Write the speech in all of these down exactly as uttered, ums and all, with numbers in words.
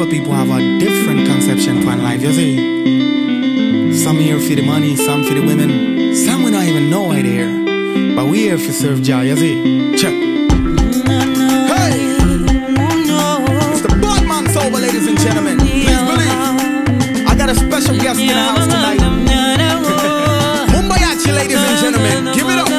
of people have a different conception for life, you see. Some here for the money, some for the women, some we don't even know why they're here. But we here for serve Jah, you see. Check. Hey! It's the Batman Sober, ladies and gentlemen. Please believe. I got a special guest in the house tonight. Mumbayachi, ladies and gentlemen. Give it up.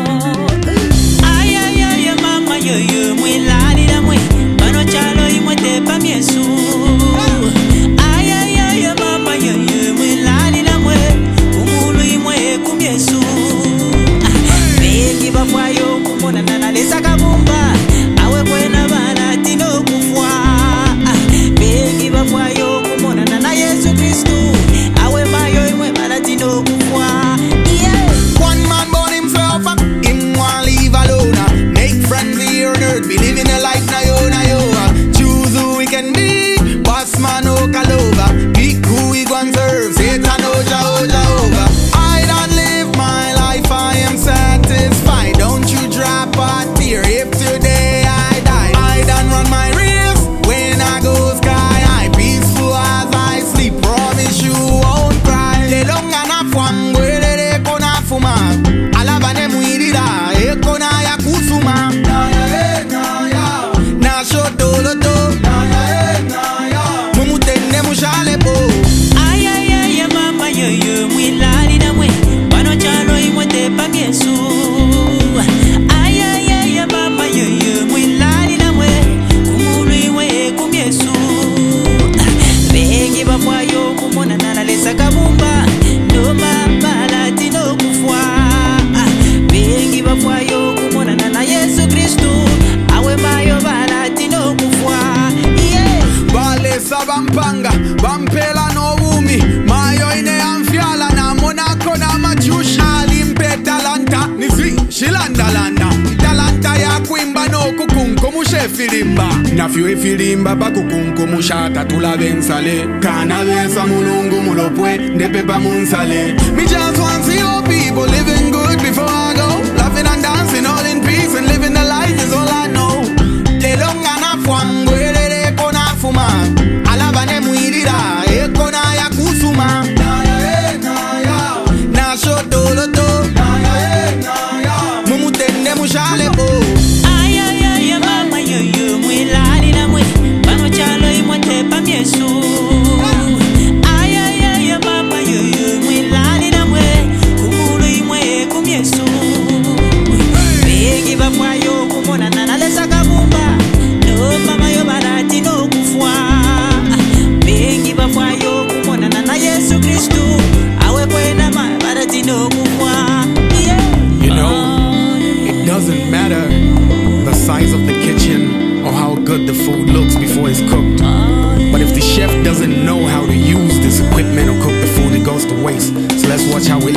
Bampanga, Bampela no umi, Mayo ine amfiala na Monaco na Machusha, Limpe talanta, Nizi, Shilanda landa, talanta ya kuimba no kukunko mushe filimba, na fiwe filimba pa kukunko mushata tula bensale, kana besa mulungu mulopwe, nepepa munsale. Me just want to see your people living good before I go, laughing and dancing all in peace and living the life is all I know. Telonga na fuangwele kona fuma. Doesn't matter the size of the kitchen or how good the food looks before it's cooked. But if the chef doesn't know how to use this equipment or cook the food, it goes to waste. So let's watch how we